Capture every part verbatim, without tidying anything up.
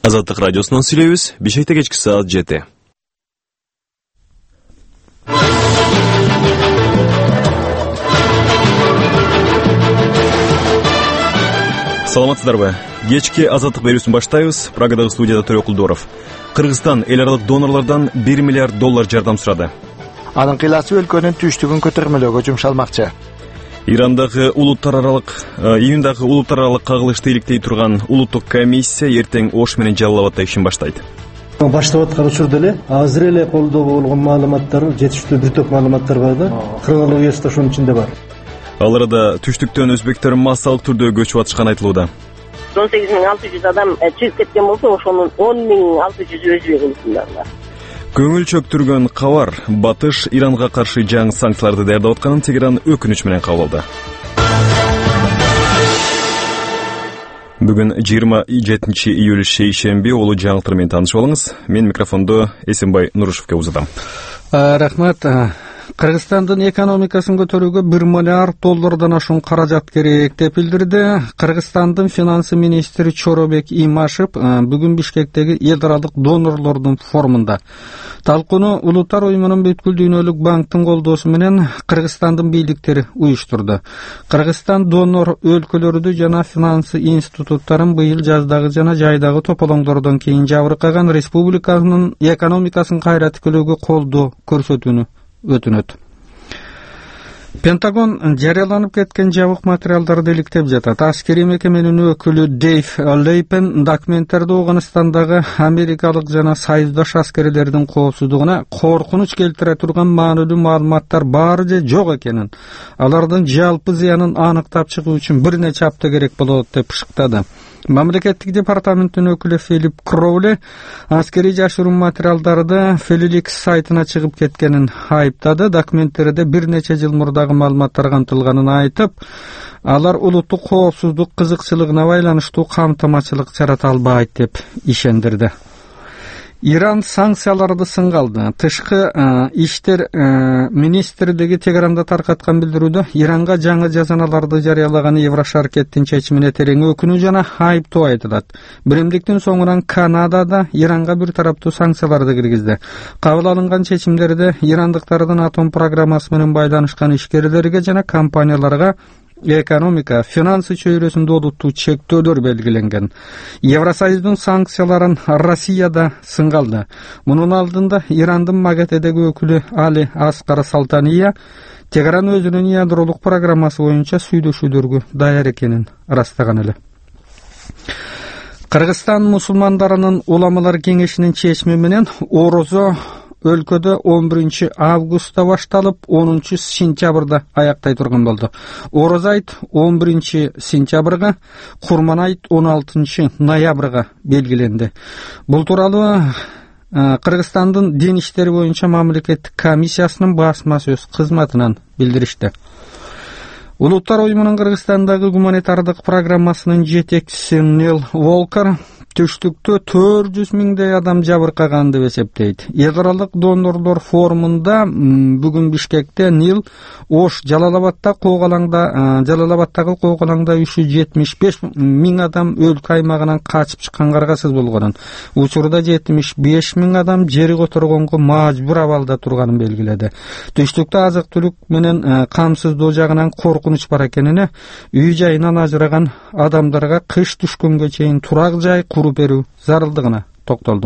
Азаттык радиосунан сүйлөйбүз. Бишкекте кечки саат жети. Саламатсыздарбы? Кечки азаттык берүүсүн баштайбыз. Прагадагы студияда Төрө Кулдоров. Кыргызстан эл аралык донорлордон бир миллиард доллар жардам сурады. Анын кыйласы өлкөнүн түштүгүн көтөрмөлөөгө жумшалмакчы. Ирандагы улуттар аралык, июндагы улуттар аралык кагылышты иликтей турган улуттук комиссия эртең Ош менен Жалал Абадта ишин баштайт. Баштап аткан учурда эле азыр эле колдо болгон маалыматтар, жетиштүү бир топ маалыматтар бар да. Хронологиясы да ошонун ичинде бар. Ал арада түштүктөн өзбектер массалык түрдө көчүп атышканы айтылууда. он сегиз миң алты жүз адам чыгып кеткен болсо, ошонун он миң алты жүзү өзбек. Көңүл чөктүргөн кабар Батыш Иранга каршы жаңы санкцияларды даярдап атканын Тегеран өкүнүч менен кабыл алды. Бүгүн жыйырма жетинчи июль шейшемби улуу жаңылыктар менен таанышып алыңыз. Мен микрофонду Эсенбай Нурушевке узатам. Рахмат. Кыргызстандын экономикасын көтөрүүгө бир миллиард доллардан ашуун каражат керек деп билдирди Кыргызстандын финансы министри Чоробек Имашев бүгүн Бишкектеги эл аралык донорлордун форумунда. Талкууну Улуттар уюмунун бүткүл дүйнөлүк банктын колдоосу менен Кыргызстандын бийликтери уюштурду. Кыргызстан донор өлкөлөрдү жана финансы институттарын быйыл жаздагы жана жайдагы тополоңдордон кийин жабыркаган республиканын экономикасын кайра тикелөөгө колдоо көрсөтүүнү өтүнөт. Пентагон жарыяланып кеткен жабык материалдарды иликтеп жатат. Аскери мекеменин өкүлү Дейв Лейпен документтерди Афганистандагы америкалык жана союздаш аскерлердин коопсуздугуна коркунуч келтире турган маанилүү маалыматтар бар же жок экенин, алардын жалпы зыянын аныктап чыгуу үчүн бир нече апта керек болот деп шыктады. Мамлекеттик департаменттин өкүлү Филипп Кроули аскери жашыруун материалдарды Фелиликс сайтына чыгып кеткенин айыптады. Документтерде бир нече жыл мурдагы маалыматтар камтылганын айтып, алар улуттук коопсуздук кызыкчылыгына байланыштуу камтамачылык жарата албайт деп ишендирди. Иран санкцияларды сынга алды. Тышкы иштер министрлиги Тегеранда таркаткан билдирүүдө Иранга жаңы жазаналарды жарыялаган Еврошаркеттин чечимине терең өкүнүү жана айыптоо айтылат. Биримдиктин соңунан Канадада Иранга бир тараптуу санкцияларды киргизди. Кабыл алынган чечимдерде ирандыктардын атом программасы менен байланышкан ишкерлерге жана компанияларга экономика, финансы чөйрөсүндө олуттуу чектөөлөр белгиленген. Евросоюздун санкцияларын Россияда сынга алды. Мунун алдында Ирандын МАГАТЭдеги өкүлү Али Аскар Салтания Тегеран өзүнүн ядролук программасы боюнча сүйлөшүүлөргө даяр экенин ырастаган эле. Кыргызстан мусулмандарынын уламалар кеңешинин чечими менен орозо өлкөдө он биринчи августта башталып, онунчу сентябрда аяктай турган болду. Орозо айт он биринчи сентябрга, Курман айт он алтынчы ноябрга белгиленди. Бул тууралуу Кыргызстандын дин иштери боюнча мамлекеттик комиссиясынын басма сөз кызматынан билдиришти. Улуттар уюмунун Кыргызстандагы гуманитардык программасынын жетекчиси Нил Волкер түштүктө төрт жүз миңдей адам жабыркаган деп эсептейт. Эл аралык донорлор форумунда бүгүн Бишкекте Нил Ош Жалал Абадта коогалаңда Жалал Абадтагы коогалаңда үч жүз жетимиш беш миң адам өлкө аймагынан качып чыккан каргасыз болгонун, учурда жетимиш беш миң адам жери которгонго мажбур абалда турганын белгиледи. Түштүктө азык-түлүк менен камсыздоо жагынан коркунуч бар экенине, үй жайынан ажыраган адамдарга кыш түшкөнгө чейин турак жай куруп берүү зарылдыгына токтолду.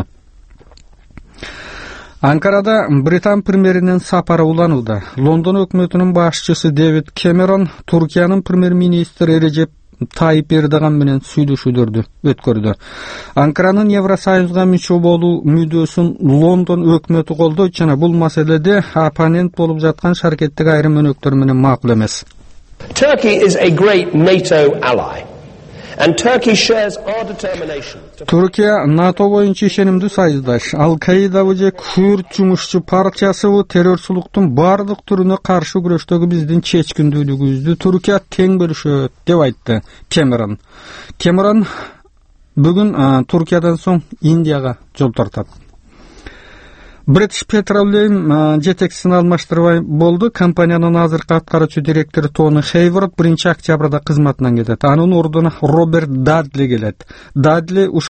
Анкарада Британ премьеринин сапары уланууда. Лондон өкмөтүнүн башчысы Дэвид Кэмерон Туркиянын премьер-министри Режеп Тайип Эрдоган менен сүйлөшүүлөрдү өткөрдү. Анкаранын Евросоюзга мүчө болуу мүдөөсүн Лондон өкмөтү колдойт жана бул маселеде оппонент болуп жаткан шаркеттик айрым өнөктөр менен макул эмес. Turkey is a great NATO ally. And Turkey shares our determination. Түркия НАТО боюнча ишенимдүү союздаш. Ал-Каида же Күрд жумушчу партиясы террорчулуктун бардык түрүнө каршы күрөштөгү биздин чечкиндүүлүгүбүздү Түркия тең бөлүшөт деп айтты Кэмерон. Кэмерон бүгүн Түркиядан соң Индияга жол тартат. British Petroleum жетекчисин алмаштырбай болду. Компаниянын азыркы аткаруучу директору Тони Хейворд биринчи октябрда кызматынан кетет. Анын ордуна Роберт Дадли келет. Дадли